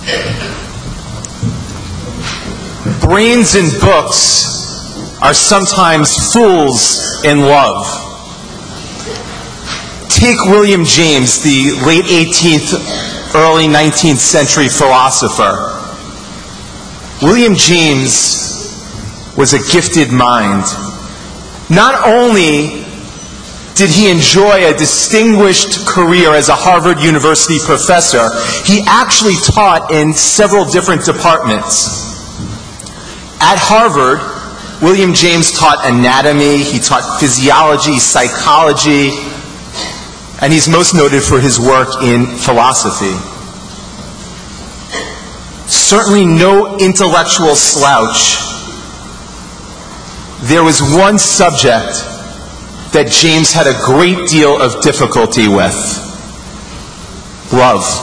Brains and books are sometimes fools in love. Take William James, the late 18th, early 19th century philosopher. William James was a gifted mind. Not only did he enjoy a distinguished career as a Harvard University professor, he actually taught in several different departments. At Harvard, William James taught anatomy, he taught physiology, psychology, and he's most noted for his work in philosophy. Certainly no intellectual slouch. There was one subject that James had a great deal of difficulty with: love.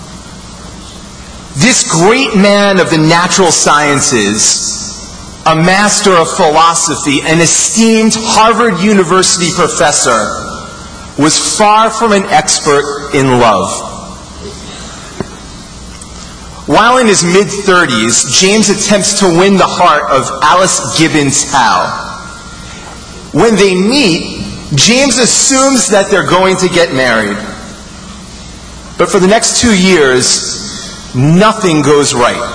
This great man of the natural sciences, a master of philosophy, an esteemed Harvard University professor, was far from an expert in love. While in his mid-30s, James attempts to win the heart of Alice Gibbons Howe. When they meet, James assumes that they're going to get married. But for the next 2 years, nothing goes right.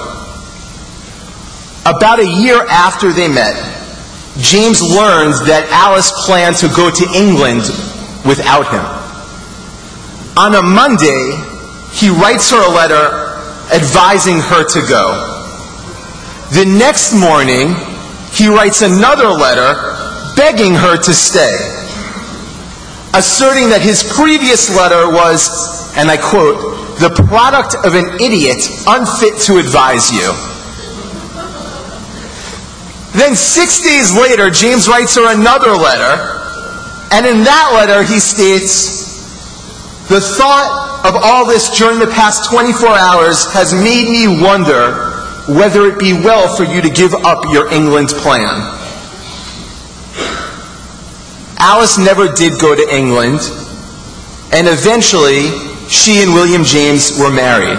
About a year after they met, James learns that Alice planned to go to England without him. On a Monday, he writes her a letter advising her to go. The next morning, he writes another letter begging her to stay, asserting that his previous letter was, and I quote, "the product of an idiot unfit to advise you." Then 6 days later, James writes her another letter, and in that letter he states, "The thought of all this during the past 24 hours has made me wonder whether it be well for you to give up your England plan." Alice never did go to England, and eventually she and William James were married.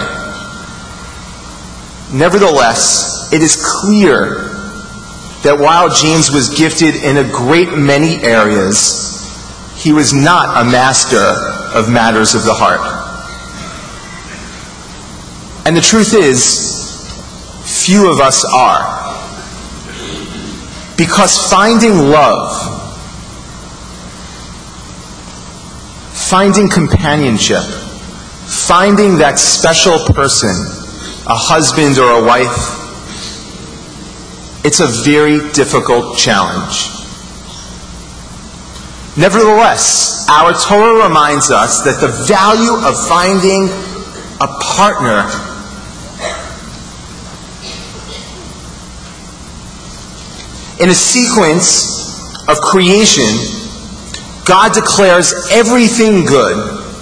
Nevertheless, it is clear that while James was gifted in a great many areas, he was not a master of matters of the heart. And the truth is, few of us are. Because finding love, finding companionship, finding that special person, a husband or a wife, it's a very difficult challenge. Nevertheless, our Torah reminds us that the value of finding a partner in a sequence of creation, God declares everything good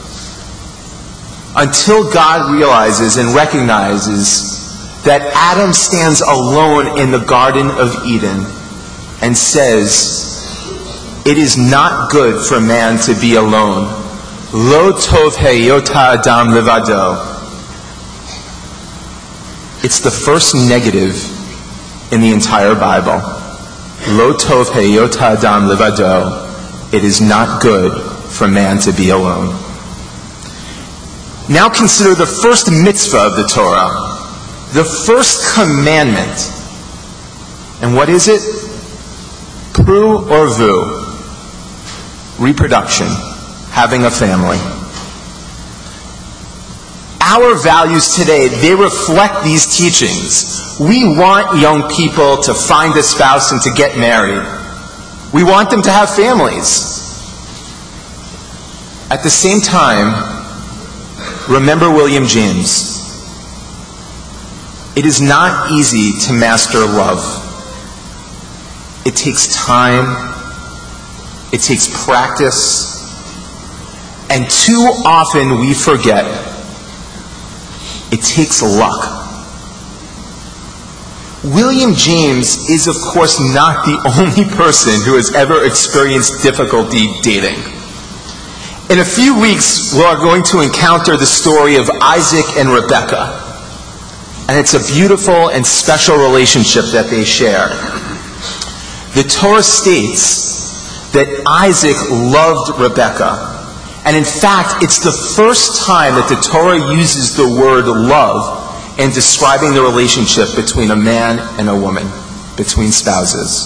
until God realizes and recognizes that Adam stands alone in the Garden of Eden and says, "It is not good for man to be alone. Lo tov heyot ha'adam levado." It's the first negative in the entire Bible. Lo tov heyot ha'adam levado. It is not good for man to be alone. Now consider the first mitzvah of the Torah. The first commandment. And what is it? Pru or vu. Reproduction. Having a family. Our values today, they reflect these teachings. We want young people to find a spouse and to get married. We want them to have families. At the same time, remember William James. It is not easy to master love. It takes time. It takes practice. And too often we forget it takes luck. William James is, of course, not the only person who has ever experienced difficulty dating. In a few weeks, we are going to encounter the story of Isaac and Rebekah. And it's a beautiful and special relationship that they share. The Torah states that Isaac loved Rebekah. And in fact, it's the first time that the Torah uses the word love in describing the relationship between a man and a woman, between spouses.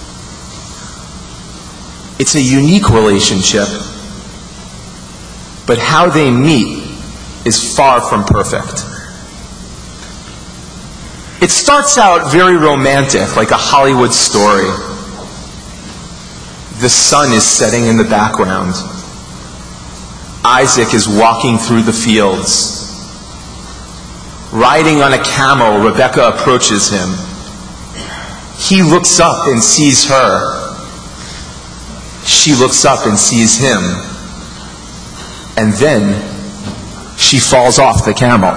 It's a unique relationship, but how they meet is far from perfect. It starts out very romantic, like a Hollywood story. The sun is setting in the background. Isaac is walking through the fields. Riding on a camel, Rebekah approaches him. He looks up and sees her. She looks up and sees him. And then she falls off the camel.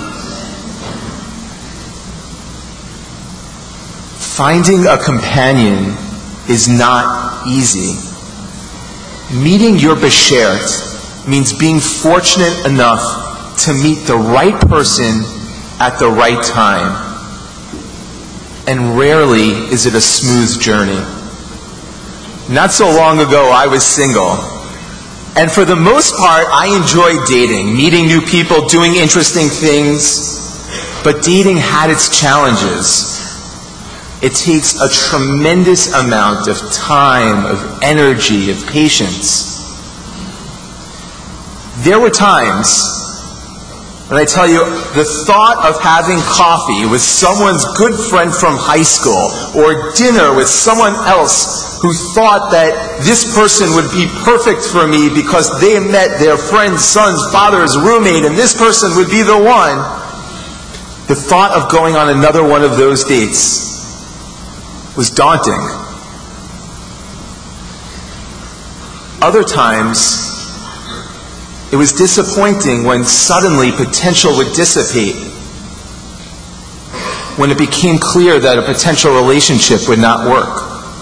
Finding a companion is not easy. Meeting your beshert means being fortunate enough to meet the right person at the right time. And rarely is it a smooth journey. Not so long ago, I was single. And for the most part, I enjoyed dating, meeting new people, doing interesting things. But dating had its challenges. It takes a tremendous amount of time, of energy, of patience. There were times when I tell you, the thought of having coffee with someone's good friend from high school or dinner with someone else who thought that this person would be perfect for me because they met their friend's son's father's roommate and this person would be the one, the thought of going on another one of those dates was daunting. Other times, it was disappointing when suddenly potential would dissipate, when it became clear that a potential relationship would not work.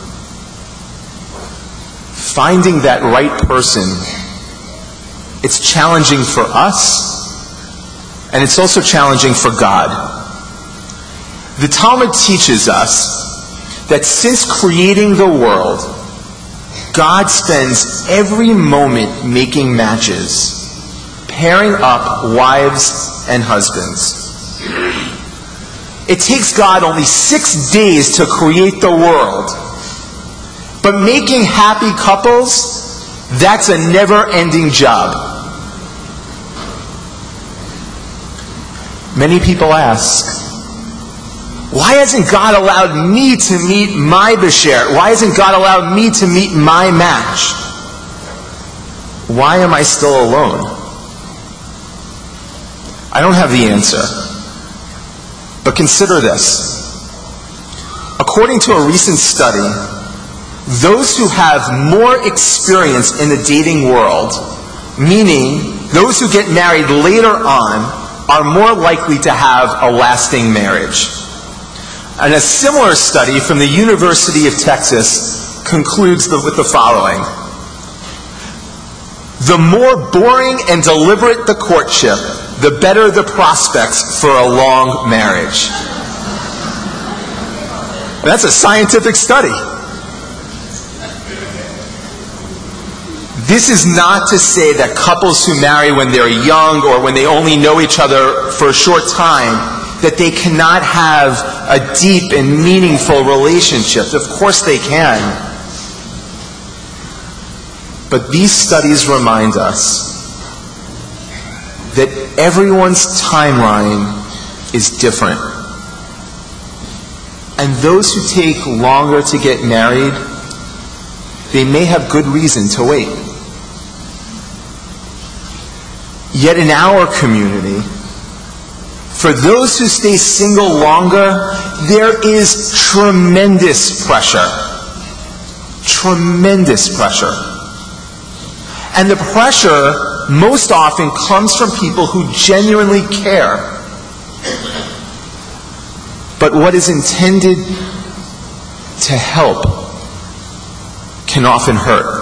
Finding that right person, it's challenging for us, and it's also challenging for God. The Talmud teaches us that since creating the world, God spends every moment making matches, pairing up wives and husbands. It takes God only 6 days to create the world, but making happy couples, that's a never-ending job. Many people ask, why hasn't God allowed me to meet my beshert? Why hasn't God allowed me to meet my match? Why am I still alone? I don't have the answer. But consider this. According to a recent study, those who have more experience in the dating world, meaning those who get married later on, are more likely to have a lasting marriage. And a similar study from the University of Texas concludes with the following. The more boring and deliberate the courtship, the better the prospects for a long marriage. That's a scientific study. This is not to say that couples who marry when they're young or when they only know each other for a short time, that they cannot have a deep and meaningful relationship. Of course they can. But these studies remind us that everyone's timeline is different. And those who take longer to get married, they may have good reason to wait. Yet in our community, for those who stay single longer, there is tremendous pressure. Tremendous pressure. And the pressure most often comes from people who genuinely care. But what is intended to help can often hurt.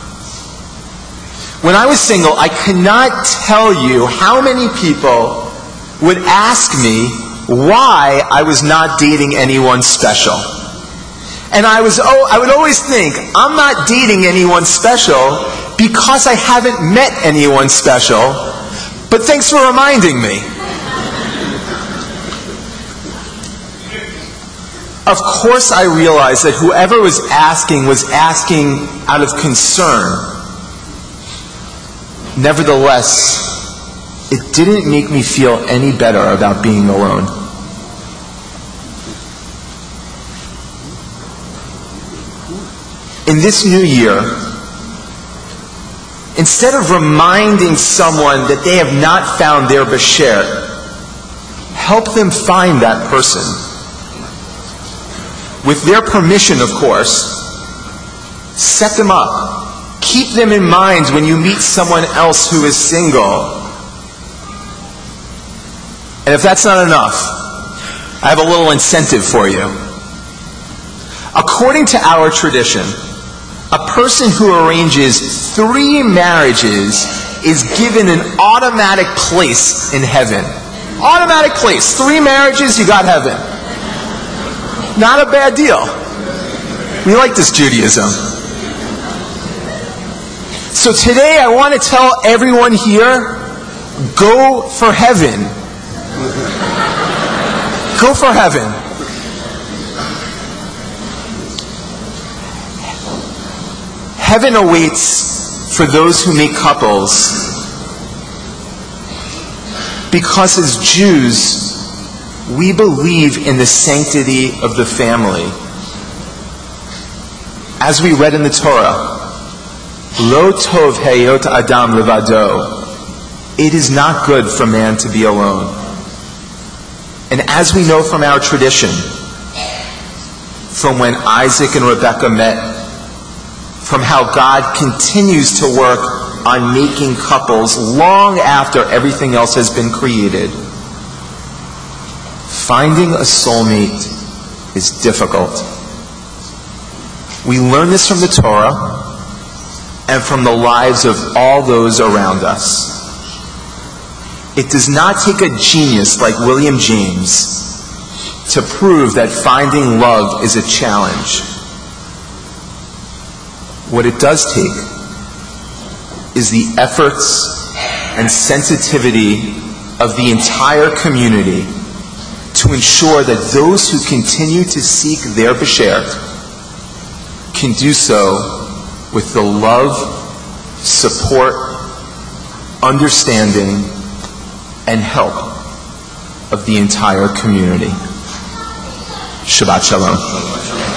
When I was single, I cannot tell you how many people would ask me why I was not dating anyone special. And I would always think, I'm not dating anyone special because I haven't met anyone special, but thanks for reminding me. Of course I realized that whoever was asking out of concern. Nevertheless, it didn't make me feel any better about being alone. In this new year, instead of reminding someone that they have not found their Besher, help them find that person. With their permission, of course, set them up. Keep them in mind when you meet someone else who is single. And if that's not enough, I have a little incentive for you. According to our tradition, a person who arranges 3 marriages is given an automatic place in heaven. Automatic place. 3 marriages, you got heaven. Not a bad deal. We like this Judaism. So today I want to tell everyone here, go for heaven. Go for heaven. Heaven awaits for those who make couples, because as Jews, we believe in the sanctity of the family. As we read in the Torah, Lo tov heyot adam levado. It is not good for man to be alone. And as we know from our tradition, from when Isaac and Rebekah met, from how God continues to work on making couples long after everything else has been created, finding a soulmate is difficult. We learn this from the Torah and from the lives of all those around us. It does not take a genius like William James to prove that finding love is a challenge. What it does take is the efforts and sensitivity of the entire community to ensure that those who continue to seek their Besher can do so with the love, support, understanding, and help of the entire community. Shabbat Shalom.